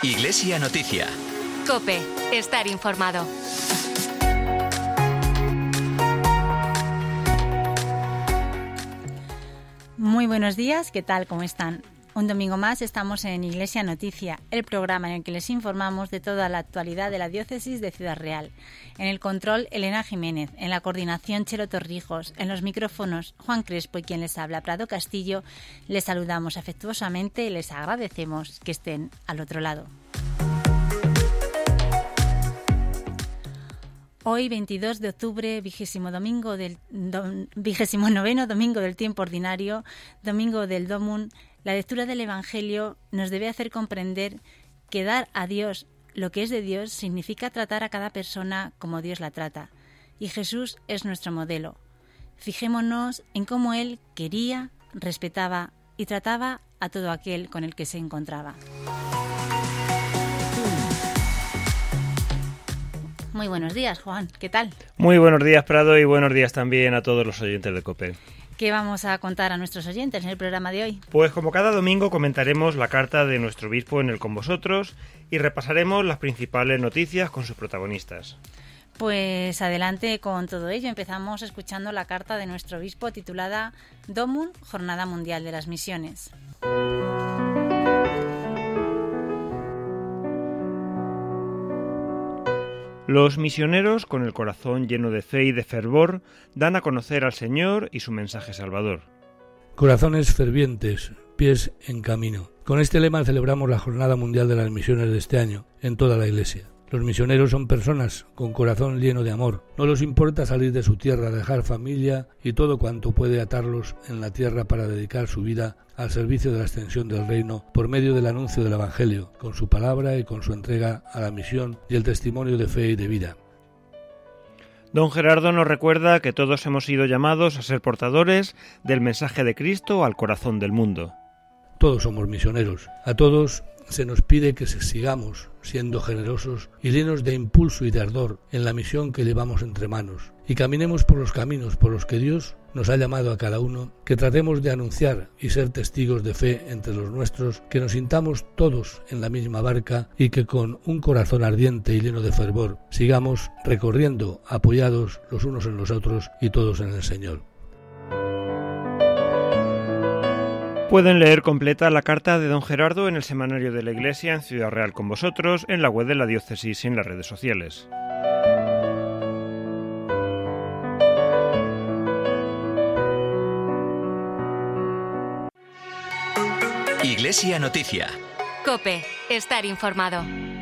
Iglesia Noticia. COPE. Estar informado. Muy buenos días, ¿qué tal? ¿Cómo están? Un domingo más estamos en Iglesia Noticia, el programa en el que les informamos de toda la actualidad de la diócesis de Ciudad Real. En el control, Elena Jiménez, en la coordinación, Chelo Torrijos, en los micrófonos, Juan Crespo y quien les habla, Prado Castillo. Les saludamos afectuosamente y les agradecemos que estén al otro lado. Hoy, 22 de octubre, 29º domingo del tiempo ordinario, domingo del Domum, la lectura del Evangelio nos debe hacer comprender que dar a Dios lo que es de Dios significa tratar a cada persona como Dios la trata. Y Jesús es nuestro modelo. Fijémonos en cómo Él quería, respetaba y trataba a todo aquel con el que se encontraba. Muy buenos días, Juan. ¿Qué tal? Muy buenos días, Prado, y buenos días también a todos los oyentes de COPE. ¿Qué vamos a contar a nuestros oyentes en el programa de hoy? Pues como cada domingo comentaremos la carta de nuestro obispo en el Con Vosotros y repasaremos las principales noticias con sus protagonistas. Pues adelante con todo ello. Empezamos escuchando la carta de nuestro obispo titulada Domum, Jornada Mundial de las Misiones. Los misioneros, con el corazón lleno de fe y de fervor, dan a conocer al Señor y su mensaje salvador. Corazones fervientes, pies en camino. Con este lema celebramos la Jornada Mundial de las Misiones de este año, en toda la Iglesia. Los misioneros son personas con corazón lleno de amor. No les importa salir de su tierra, dejar familia y todo cuanto puede atarlos en la tierra para dedicar su vida al servicio de la extensión del reino por medio del anuncio del Evangelio, con su palabra y con su entrega a la misión y el testimonio de fe y de vida. Don Gerardo nos recuerda que todos hemos sido llamados a ser portadores del mensaje de Cristo al corazón del mundo. Todos somos misioneros. A todos se nos pide que sigamos siendo generosos y llenos de impulso y de ardor en la misión que llevamos entre manos, y caminemos por los caminos por los que Dios nos ha llamado a cada uno, que tratemos de anunciar y ser testigos de fe entre los nuestros, que nos sintamos todos en la misma barca y que con un corazón ardiente y lleno de fervor sigamos recorriendo apoyados los unos en los otros y todos en el Señor. Pueden leer completa la carta de don Gerardo en el Semanario de la Iglesia en Ciudad Real con Vosotros, en la web de la diócesis y en las redes sociales. Iglesia Noticia. COPE. Estar informado.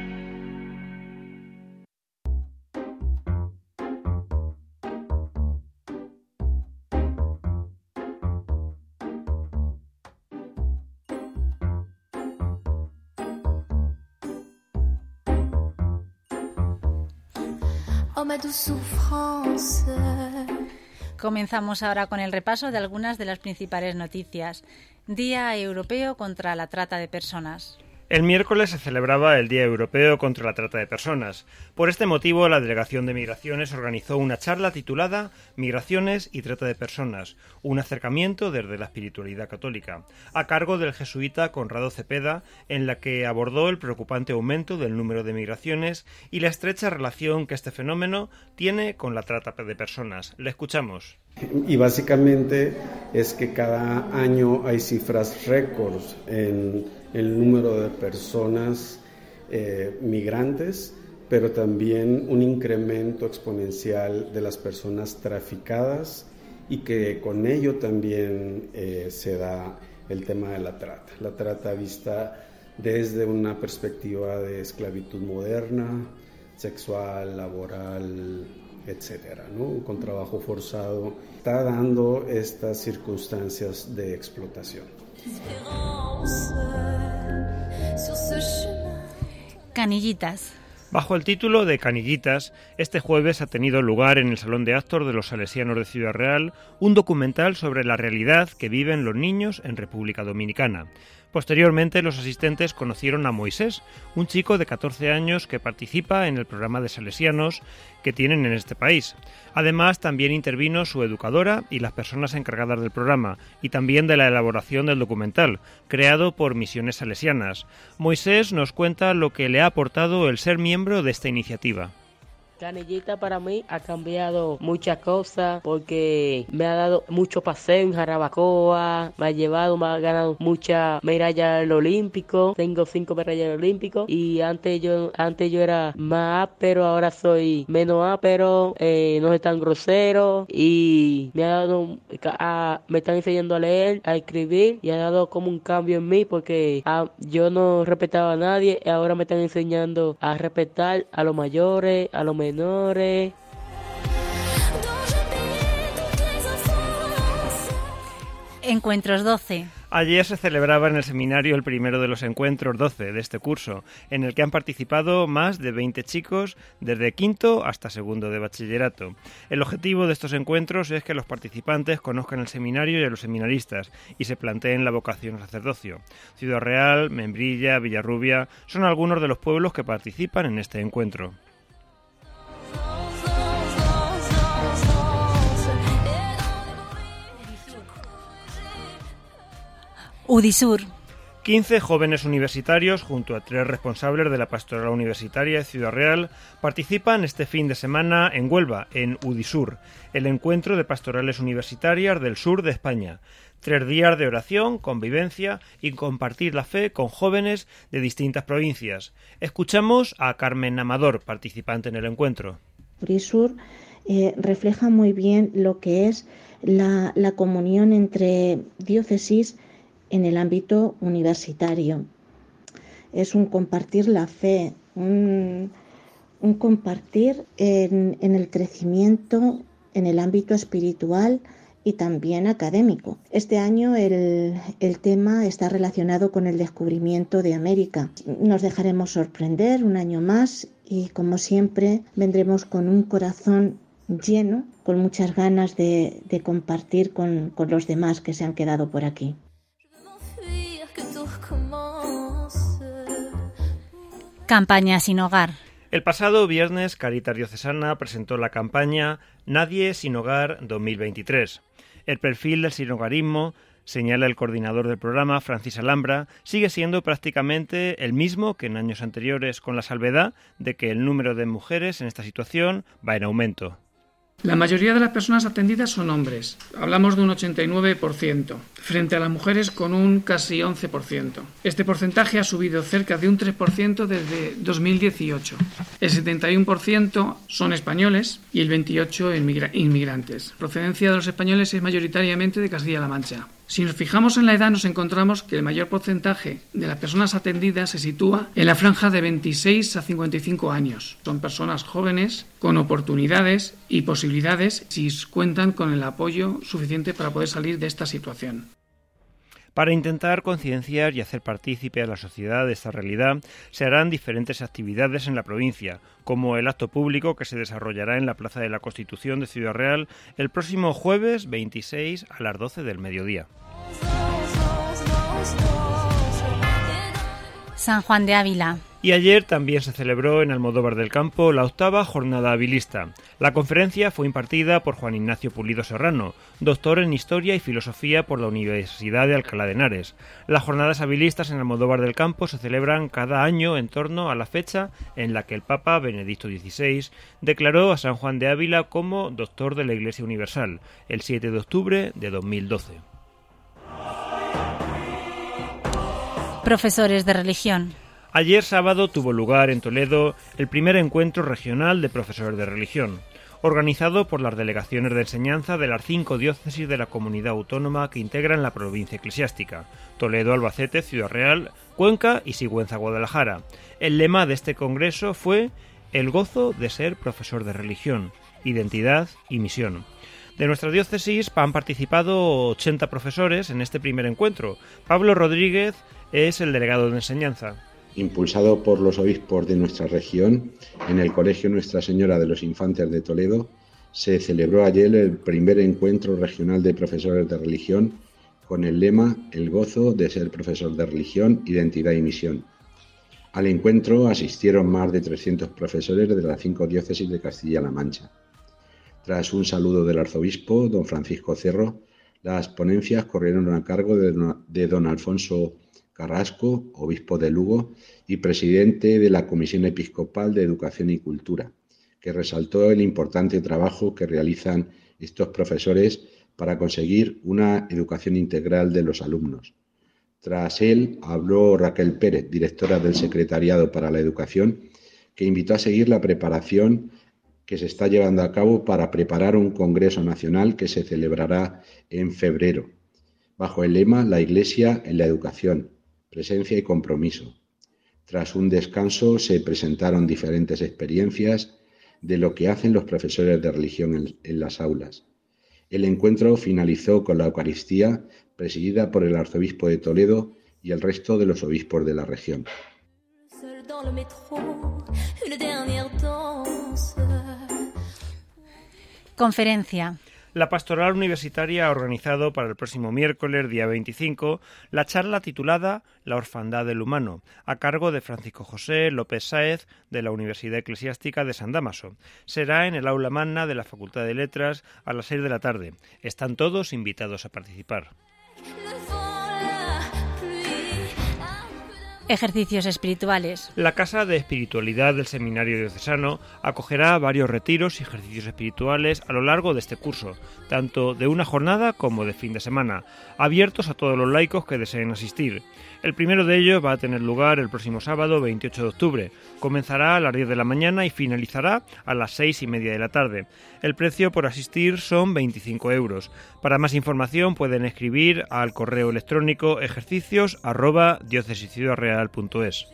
Comenzamos ahora con el repaso de algunas de las principales noticias. Día Europeo contra la Trata de Personas. El miércoles se celebraba el Día Europeo contra la Trata de Personas. Por este motivo, la Delegación de Migraciones organizó una charla titulada Migraciones y Trata de Personas, un acercamiento desde la espiritualidad católica, a cargo del jesuita Conrado Cepeda, en la que abordó el preocupante aumento del número de migraciones y la estrecha relación que este fenómeno tiene con la trata de personas. Le escuchamos. Y básicamente es que cada año hay cifras récords en el número de personas migrantes, pero también un incremento exponencial de las personas traficadas y que con ello también se da el tema de la trata vista desde una perspectiva de esclavitud moderna, sexual, laboral, etcétera, ¿no? Con trabajo forzado, está dando estas circunstancias de explotación. Canillitas. Bajo el título de Canillitas, este jueves ha tenido lugar en el Salón de Actos de los Salesianos de Ciudad Real un documental sobre la realidad que viven los niños en República Dominicana. Posteriormente, los asistentes conocieron a Moisés, un chico de 14 años que participa en el programa de salesianos que tienen en este país. Además, también intervino su educadora y las personas encargadas del programa, y también de la elaboración del documental, creado por Misiones Salesianas. Moisés nos cuenta lo que le ha aportado el ser miembro de esta iniciativa. Canillita para mí ha cambiado muchas cosas porque me ha dado mucho paseo en Jarabacoa, me ha ganado muchas medallas en olímpico, tengo 5 medallas olímpicos y antes yo era más ápero, ahora soy menos ápero, no soy tan grosero y me están enseñando a leer, a escribir y ha dado como un cambio en mí porque yo no respetaba a nadie y ahora me están enseñando a respetar a los mayores, a los menores. Encuentros 12. Ayer se celebraba en el seminario el primero de los encuentros 12 de este curso, en el que han participado más de 20 chicos desde quinto hasta segundo de bachillerato. El objetivo de estos encuentros es que los participantes conozcan el seminario y a los seminaristas y se planteen la vocación al sacerdocio. Ciudad Real, Membrilla, Villarrubia son algunos de los pueblos que participan en este encuentro. Udisur. 15 jóvenes universitarios, junto a 3 responsables de la Pastoral Universitaria de Ciudad Real, participan este fin de semana en Huelva, en Udisur, el encuentro de pastorales universitarias del sur de España. 3 días de oración, convivencia y compartir la fe con jóvenes de distintas provincias. Escuchamos a Carmen Amador, participante en el encuentro. Udisur refleja muy bien lo que es la comunión entre diócesis en el ámbito universitario. Es un compartir la fe, un compartir en el crecimiento en el ámbito espiritual y también académico. Este año el tema está relacionado con el descubrimiento de América. Nos dejaremos sorprender un año más y, como siempre, vendremos con un corazón lleno, con muchas ganas de compartir con los demás que se han quedado por aquí. Campaña sin hogar. El pasado viernes, Cáritas Diocesana presentó la campaña Nadie sin hogar 2023. El perfil del sinhogarismo, señala el coordinador del programa, Francis Alhambra, sigue siendo prácticamente el mismo que en años anteriores, con la salvedad de que el número de mujeres en esta situación va en aumento. La mayoría de las personas atendidas son hombres, hablamos de un 89%, frente a las mujeres con un casi 11%. Este porcentaje ha subido cerca de un 3% desde 2018. El 71% son españoles y el 28% inmigrantes. Procedencia de los españoles es mayoritariamente de Castilla-La Mancha. Si nos fijamos en la edad, nos encontramos que el mayor porcentaje de las personas atendidas se sitúa en la franja de 26 a 55 años. Son personas jóvenes, con oportunidades y posibilidades si cuentan con el apoyo suficiente para poder salir de esta situación. Para intentar concienciar y hacer partícipe a la sociedad de esta realidad, se harán diferentes actividades en la provincia, como el acto público que se desarrollará en la Plaza de la Constitución de Ciudad Real el próximo jueves 26 a las 12 del mediodía. San Juan de Ávila. Y ayer también se celebró en Almodóvar del Campo la 8ª Jornada Avilista. La conferencia fue impartida por Juan Ignacio Pulido Serrano, doctor en Historia y Filosofía por la Universidad de Alcalá de Henares. Las jornadas avilistas en Almodóvar del Campo se celebran cada año en torno a la fecha en la que el Papa Benedicto XVI declaró a San Juan de Ávila como doctor de la Iglesia Universal, el 7 de octubre de 2012. Profesores de religión. Ayer sábado tuvo lugar en Toledo el primer encuentro regional de profesores de religión, organizado por las delegaciones de enseñanza de las 5 diócesis de la comunidad autónoma que integran la provincia eclesiástica: Toledo, Albacete, Ciudad Real, Cuenca y Sigüenza-Guadalajara. El lema de este congreso fue el gozo de ser profesor de religión, identidad y misión. De nuestra diócesis han participado 80 profesores en este primer encuentro. Pablo Rodríguez es el delegado de enseñanza. Impulsado por los obispos de nuestra región, en el Colegio Nuestra Señora de los Infantes de Toledo, se celebró ayer el primer encuentro regional de profesores de religión con el lema El gozo de ser profesor de religión, identidad y misión. Al encuentro asistieron más de 300 profesores de las 5 diócesis de Castilla-La Mancha. Tras un saludo del arzobispo, don Francisco Cerro, las ponencias corrieron a cargo de don Alfonso Carrasco, obispo de Lugo y presidente de la Comisión Episcopal de Educación y Cultura, que resaltó el importante trabajo que realizan estos profesores para conseguir una educación integral de los alumnos. Tras él habló Raquel Pérez, directora del Secretariado para la Educación, que invitó a seguir la preparación que se está llevando a cabo para preparar un congreso nacional que se celebrará en febrero, bajo el lema La Iglesia en la educación, presencia y compromiso. Tras un descanso se presentaron diferentes experiencias de lo que hacen los profesores de religión en las aulas. El encuentro finalizó con la Eucaristía, presidida por el arzobispo de Toledo y el resto de los obispos de la región. Conferencia. La Pastoral Universitaria ha organizado para el próximo miércoles, día 25, la charla titulada La Orfandad del Humano, a cargo de Francisco José López Sáez, de la Universidad Eclesiástica de San Dámaso. Será en el aula magna de la Facultad de Letras a las 6 de la tarde. Están todos invitados a participar. Ejercicios espirituales. La Casa de Espiritualidad del Seminario Diocesano acogerá varios retiros y ejercicios espirituales a lo largo de este curso, tanto de una jornada como de fin de semana, abiertos a todos los laicos que deseen asistir. El primero de ellos va a tener lugar el próximo sábado 28 de octubre. Comenzará a las 10 de la mañana y finalizará a las 6:30 de la tarde. El precio por asistir son 25 euros. Para más información pueden escribir al correo electrónico ejercicios@diocesisciudadreal.es.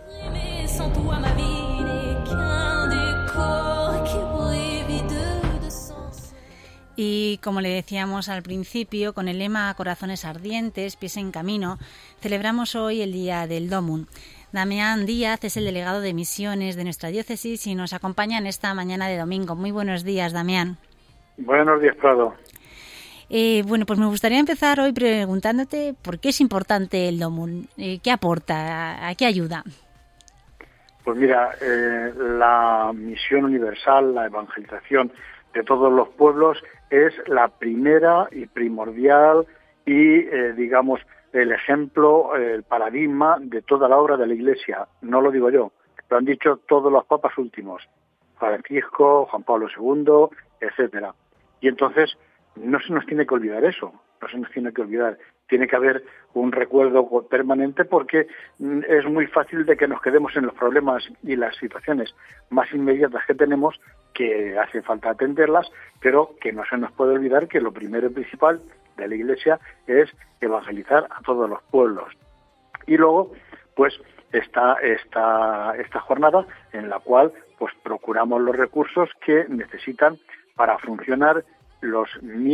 Y como le decíamos al principio, con el lema Corazones ardientes, pies en camino, celebramos hoy el Día del Domum. Damián Díaz es el delegado de misiones de nuestra diócesis y nos acompaña en esta mañana de domingo. Muy buenos días, Damián. Buenos días, Prado. Bueno, pues me gustaría empezar hoy preguntándote por qué es importante el Domum, qué aporta, a qué ayuda. Pues mira, la misión universal, la evangelización de todos los pueblos es la primera y primordial y, digamos, el ejemplo, el paradigma de toda la obra de la Iglesia. No lo digo yo, lo han dicho todos los papas últimos, Francisco, Juan Pablo II, etcétera. Y entonces no se nos tiene que olvidar eso, no se nos tiene que olvidar. Tiene que haber un recuerdo permanente porque es muy fácil de que nos quedemos en los problemas y las situaciones más inmediatas que tenemos, que hace falta atenderlas, pero que no se nos puede olvidar que lo primero y principal de la Iglesia es evangelizar a todos los pueblos. Y luego, pues, está esta jornada en la cual pues procuramos los recursos que necesitan para funcionar los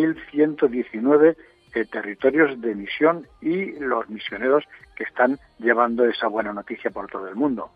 1.119 territorios de misión y los misioneros que están llevando esa buena noticia por todo el mundo.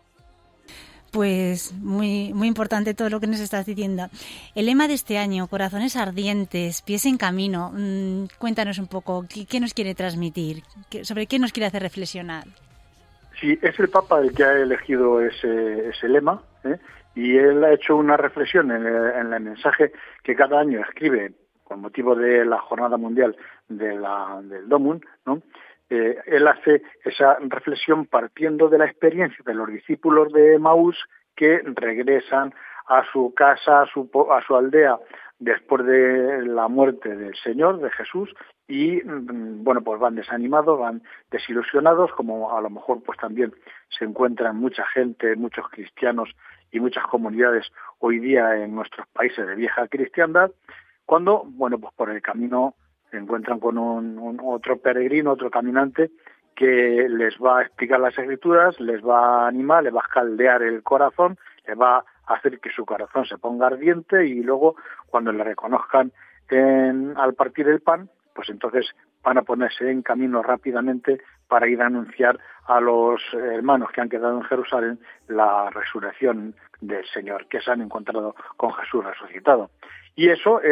Pues muy importante todo lo que nos estás diciendo. El lema de este año, Corazones ardientes, pies en camino, cuéntanos un poco, ¿qué nos quiere transmitir? ¿Sobre qué nos quiere hacer reflexionar? Sí, es el Papa el que ha elegido ese lema, y él ha hecho una reflexión en el mensaje que cada año escribe con motivo de la Jornada Mundial del Domum, ¿no? Él hace esa reflexión partiendo de la experiencia de los discípulos de Emaús que regresan a su casa, a su aldea, después de la muerte del Señor, de Jesús, y bueno, pues van desanimados, van desilusionados, como a lo mejor pues también se encuentran mucha gente, muchos cristianos y muchas comunidades hoy día en nuestros países de vieja cristiandad, cuando, bueno, pues por el camino se encuentran con otro peregrino, otro caminante, que les va a explicar las Escrituras, les va a animar, les va a caldear el corazón, les va a hacer que su corazón se ponga ardiente, y luego, cuando le reconozcan al partir el pan, pues entonces van a ponerse en camino rápidamente para ir a anunciar a los hermanos que han quedado en Jerusalén la resurrección del Señor, que se han encontrado con Jesús resucitado. Y eso es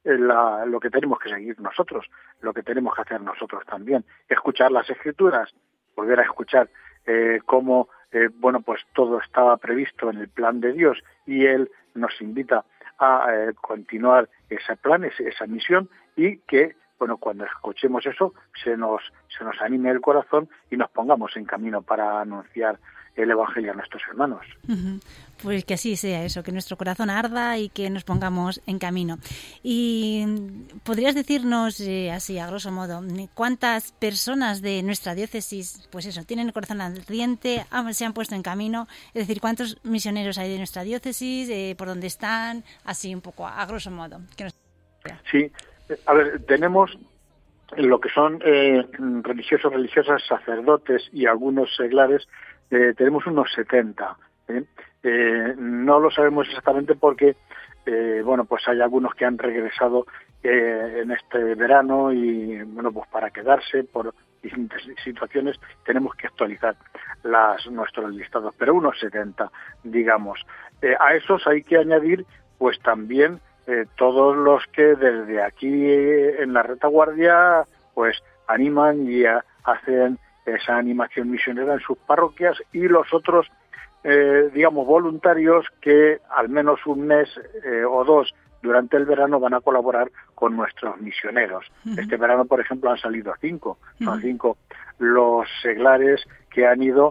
lo que tenemos que seguir nosotros, lo que tenemos que hacer nosotros también. Escuchar las Escrituras, volver a escuchar cómo pues todo estaba previsto en el plan de Dios y Él nos invita a continuar ese plan, esa misión, y que cuando escuchemos eso se nos anime el corazón y nos pongamos en camino para anunciar el Evangelio a nuestros hermanos. Pues que así sea eso, que nuestro corazón arda y que nos pongamos en camino. Y ¿podrías decirnos, así a grosso modo, cuántas personas de nuestra diócesis, pues eso, tienen el corazón ardiente, se han puesto en camino? Es decir, ¿cuántos misioneros hay de nuestra diócesis, por dónde están? Así un poco, a grosso modo. Sí, a ver, tenemos lo que son religiosos, religiosas, sacerdotes y algunos seglares. Tenemos unos 70. No lo sabemos exactamente porque, pues hay algunos que han regresado en este verano y, pues para quedarse por distintas situaciones tenemos que actualizar nuestros listados, pero unos 70, digamos. A esos hay que añadir, pues también todos los que desde aquí en la retaguardia, pues animan y hacen esa animación misionera en sus parroquias, y los otros, voluntarios que al menos un mes o dos durante el verano van a colaborar con nuestros misioneros. Este verano, por ejemplo, han salido 5. Son 5 los seglares que han ido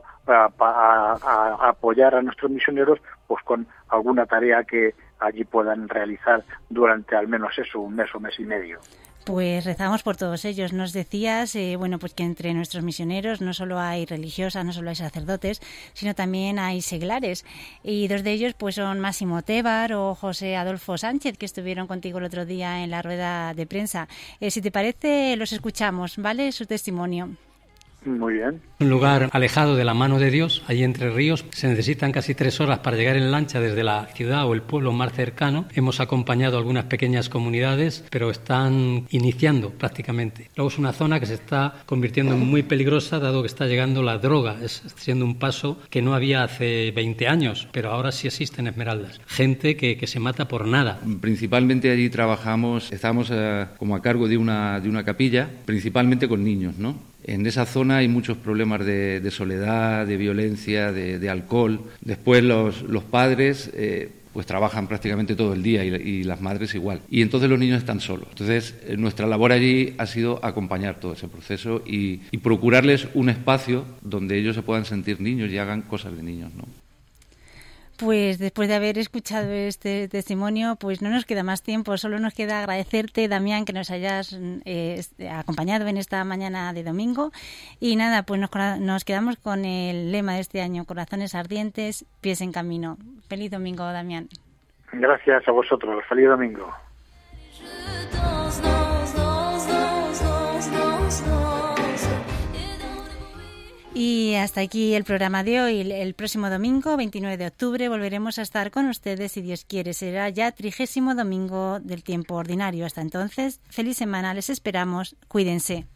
a apoyar a nuestros misioneros, pues con alguna tarea que allí puedan realizar durante al menos eso, un mes o mes y medio. Pues rezamos por todos ellos. Nos decías, pues que entre nuestros misioneros no solo hay religiosas, no solo hay sacerdotes, sino también hay seglares. Y 2 de ellos pues son Máximo Tévar o José Adolfo Sánchez, que estuvieron contigo el otro día en la rueda de prensa. Si te parece, los escuchamos, ¿vale? Su testimonio. Muy bien. Un lugar alejado de la mano de Dios, allí entre ríos, se necesitan casi 3 horas para llegar en lancha desde la ciudad o el pueblo más cercano. Hemos acompañado algunas pequeñas comunidades, pero están iniciando prácticamente. Luego es una zona que se está convirtiendo en muy peligrosa, dado que está llegando la droga. Es siendo un paso que no había hace 20 años, pero ahora sí existen Esmeraldas. Gente que se mata por nada. Principalmente allí estamos como a cargo de una capilla, principalmente con niños, ¿no? En esa zona hay muchos problemas de soledad, de violencia, de alcohol. Después los padres pues trabajan prácticamente todo el día y las madres igual. Y entonces los niños están solos. Entonces nuestra labor allí ha sido acompañar todo ese proceso y procurarles un espacio donde ellos se puedan sentir niños y hagan cosas de niños, ¿no? Pues después de haber escuchado este testimonio, pues no nos queda más tiempo, solo nos queda agradecerte, Damián, que nos hayas acompañado en esta mañana de domingo. Y nada, pues nos quedamos con el lema de este año: corazones ardientes, pies en camino. Feliz domingo, Damián. Gracias a vosotros, feliz domingo. Y hasta aquí el programa de hoy. El próximo domingo, 29 de octubre, volveremos a estar con ustedes, si Dios quiere. Será ya 30º domingo del tiempo ordinario. Hasta entonces, feliz semana, les esperamos, cuídense.